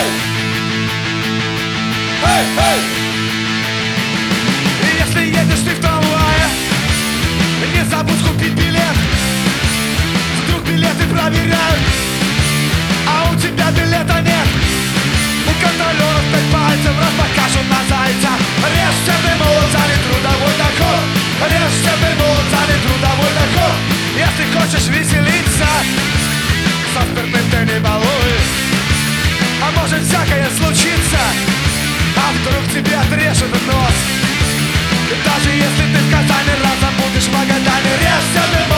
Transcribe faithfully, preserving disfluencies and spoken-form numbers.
Эй, эй! Если едешь ты в трамвае, не забудь купить билет. Вдруг билеты проверяют, а у тебя билета нет. У контролеров пять пальцев, раз покажут на зайца. Режься ты, молодцами, трудовой доход. Режься ты, молодцами, трудовой доход. Если хочешь веселиться, со спиртным ты не балуй. А может всякое случится, а вдруг тебе отрежут нос. И даже если ты в Казани разом будешь в Магадане, режься ты,